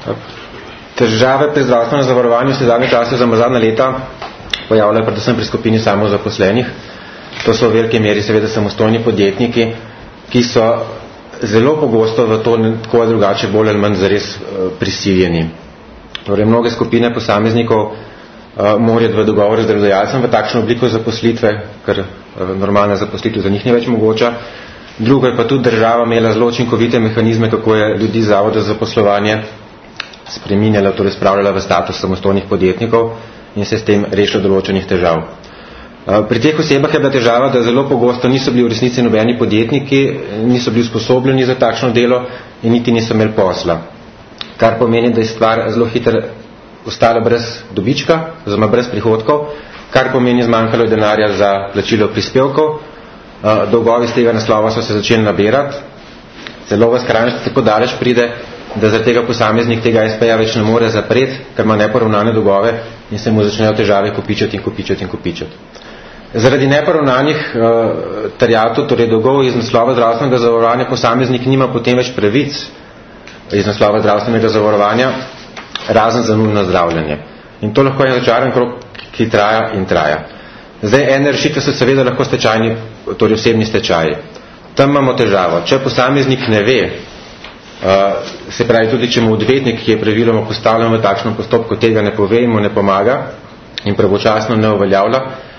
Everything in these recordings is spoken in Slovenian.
Težave pri zdravstvenem zavarovanju se zadnje čase za zadnja leta pojavljajo predvsem pri skupini samozaposlenih. To so v veliki meri seveda samostojni podjetniki, ki so zelo pogosto v to tako ali drugače bolj ali manj zares prisiljeni. Torej, mnoge skupine posameznikov morajo v dogovoru z delodajalcem v takšno obliko zaposlitve, ker normalna zaposlitev za njih ni več mogoča. Drugo je pa tudi država imela zelo učinkovite mehanizme, kako je ljudi zavoda za zaposlovanje spreminjala, torej spravljala v status samostojnih podjetnikov in se s tem rešila določenih težav. Pri teh osebah je bila težava, da zelo pogosto niso bili v resnici nobeni podjetniki, niso bili usposobljeni za takšno delo in niti niso imeli posla. Kar pomeni, da je stvar zelo hitro ostala brez dobička, oziroma brez prihodkov, kar pomeni zmanjkalo denarja za plačilo prispevkov, dolgovi z tega naslova so se začeli nabirati, celo v skrajnosti tako daleč pride, da zaradi tega posameznik tega SP-ja več ne more zapreti, ker ima neporavnane dolgove in se mu začnejo težave kopičati. Zaradi neporavnanih terjatev, torej dolgov iz naslova zdravstvenega zavarovanja, posameznik nima potem več pravic iz naslova zdravstvenega zavarovanja, razen za nujno zdravljenje. In to lahko je začaran krog, ki traja in traja. Zdaj, ene rešitve so seveda lahko stečajni, torej osebni stečaji. Tam imamo težavo. Če posameznik ne ve, se pravi tudi, če mu odvetnik, ki je praviloma postavljen v takšnem postopku, tega ne pove in mu ne pomaga in pravočasno ne uveljavlja,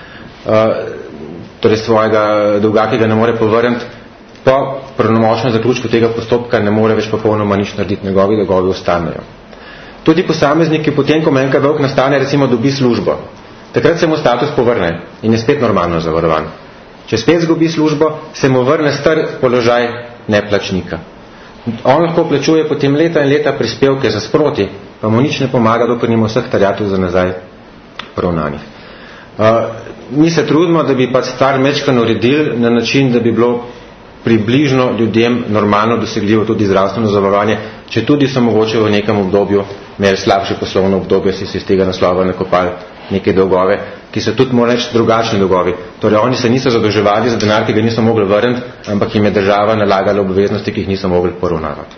torej svojega dolga, ki ga ne more povrniti, po pravnomočnem zaključku tega postopka ne more več popolnoma nič narediti, njegovi dolgovi ostanejo. Tudi posameznik, ki potem, ko manjka dolg nastane, recimo dobi službo. Takrat se mu status povrne in je spet normalno zavarovan. Če spet zgubi službo, se mu vrne star položaj neplačnika. On lahko plačuje potem leta in leta prispevke za sproti, pa mu nič ne pomaga, dokler nima vseh terjatev za nazaj poravnanih. Mi se trudimo, da bi pač stvar mečkano uredili na način, da bi bilo približno ljudem normalno dosegljivo tudi zdravstveno zavarovanje, če tudi so mogoče v nekem obdobju imeli slabše poslovno obdobje, si iz tega naslova nakopali neke dolgove, ki so tudi morajo reči drugačni dolgovi. Torej, oni se niso zadolževali za denar, ki ga niso mogli vrniti, ampak jim je država nalagala obveznosti, ki jih niso mogli poravnavati.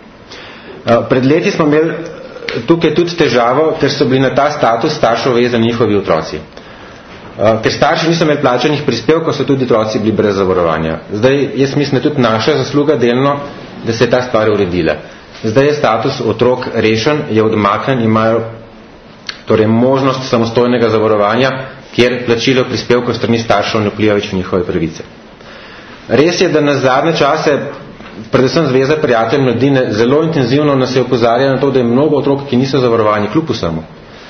Pred leti smo imeli tukaj tudi težavo, ker so bili na ta status staršev vezani njihovi otroci. Ker starši niso imeli plačanih prispevkov, so tudi otroci bili brez zavarovanja. Zdaj, jaz mislim, da tudi naša zasluga delno, da se je ta stvar uredila. Zdaj je status otrok rešen, je odmaknen, imajo torej možnost samostojnega zavarovanja, kjer plačilo prispevkov strani staršev ne vpliva več v njihove pravice. Res je, da na zadnje čase, predvsem Zveza prijateljev mladine, zelo intenzivno nas je opozarjala na to, da je mnogo otrok, ki niso zavarovani, kljub vsemu.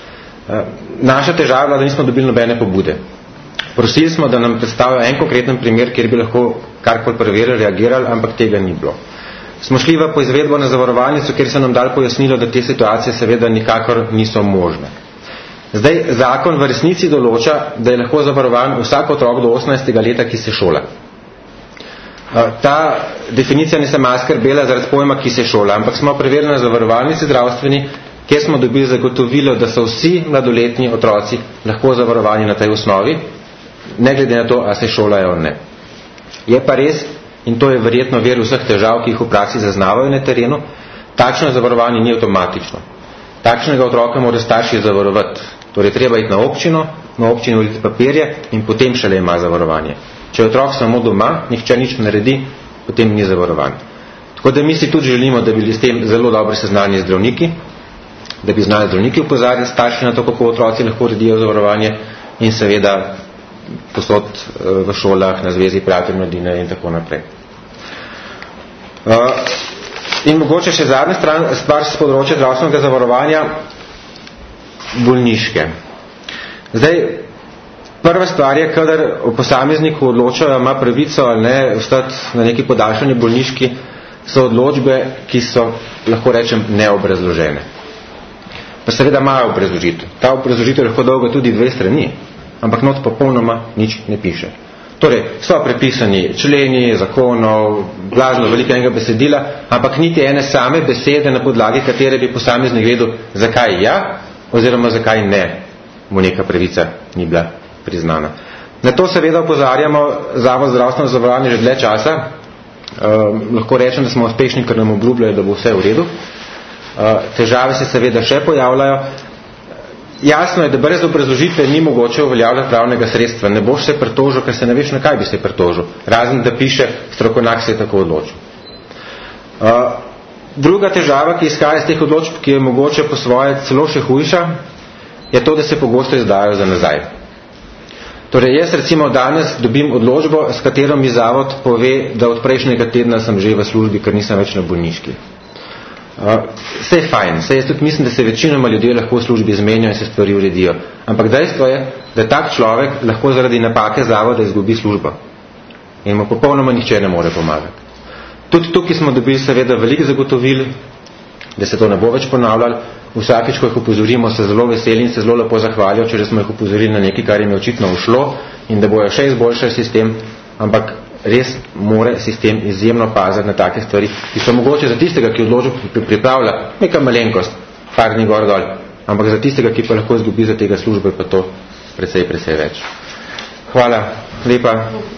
Naša težava je bila, da nismo dobili nobene pobude. Prosili smo, da nam predstavijo en konkreten primer, kjer bi lahko karkoli preverili, reagirali, ampak tega ni bilo. Smo šli v poizvedbo na zavarovalnico, kjer so nam dali pojasnilo, da te situacije seveda nikakor niso možne. Zdaj, zakon v resnici določa, da je lahko zavarovan vsak otrok do 18. leta, ki se šola. Ta definicija ne se skrbela zaradi pojma, ki se šola, ampak smo preverili na zavarovalnici zdravstveni, kjer smo dobili zagotovilo, da so vsi mladoletni otroci lahko zavarovani na tej osnovi, ne glede na to, a se šolajo ali ne. Je pa res, in to je verjetno vir vseh težav, ki jih v praksi zaznavajo na terenu, takšno zavarovanje ni avtomatično. Takšnega otroka mora starši zavarovati. Torej, treba iti na občini voliti papirje in potem šele ima zavarovanje. Če je otrok samo doma, nihče nič naredi, potem ni zavarovan. Tako da mi si tudi želimo, da bi bili s tem zelo dobro seznanjeni zdravniki, da bi znali zdravniki upozarjati starši na to, kako otroci lahko uredijo zavarovanje in seveda posod v šolah, na Zvezi prijateljev mladine in tako naprej. In mogoče še zadnja stvar s področja zdravstvenega zavarovanja, bolniške. Zdaj, prva stvar je, kadar o posamezniku odločajo, ima pravico ali ne ostati na neki podaljšani bolniški, so odločbe, ki so, lahko rečem, neobrazložene. Pa seveda imajo obrazložitev. Ta obrazložitev lahko dolga tudi 2 strani, ampak not popolnoma nič ne piše. Torej, so prepisani členi, zakonov, blazno veliko enega besedila, ampak niti ene same besede, na podlagi katere bi posameznik vedel, zakaj ja, oziroma zakaj ne, mu neka pravica ni bila priznana. Na to seveda opozarjamo Zavod zdravstveno zavarovanje že dlje časa. Lahko rečem, da smo uspešni, ker nam obljubljajo, da bo vse v redu. težave se seveda še pojavljajo. Jasno je, da brez obrazložitve ni mogoče uveljavljati pravnega sredstva. Ne boš se pritožil, ker se ne veš, na kaj bi se pritožil. Razen, da piše, strokovnjak se je tako odločil. Druga težava, ki izhaja iz teh odločb, ki je mogoče po svoje celo še hujša, je to, da se pogosto izdajo za nazaj. Torej, jaz recimo danes dobim odločbo, s katero mi zavod pove, da od prejšnjega tedna sem že v službi, ker nisem več na bolniški. Vse je fajn, jaz tudi mislim, da se večinoma ljudje lahko v službi zmenijo in se stvari uredijo. Ampak dejstvo je, da tak človek lahko zaradi napake zavoda izgubi službo. In mu popolnoma nihče ne more pomagati. Tudi tukaj smo dobili seveda veliko zagotovil, da se to ne bo več ponavljalo. Vsakič, ko jih upozorimo, se zelo veseli in se zelo lepo zahvalijo, če smo jih upozorili na nekaj, kar jim je očitno ušlo in da bojo še izboljšali sistem, ampak res more sistem izjemno paziti na take stvari, ki so mogoče za tistega, ki odločbo pripravlja neka malenkost, par dni gor dol, ampak za tistega, ki pa lahko izgubi za tega službe, pa to precej več. Hvala lepa.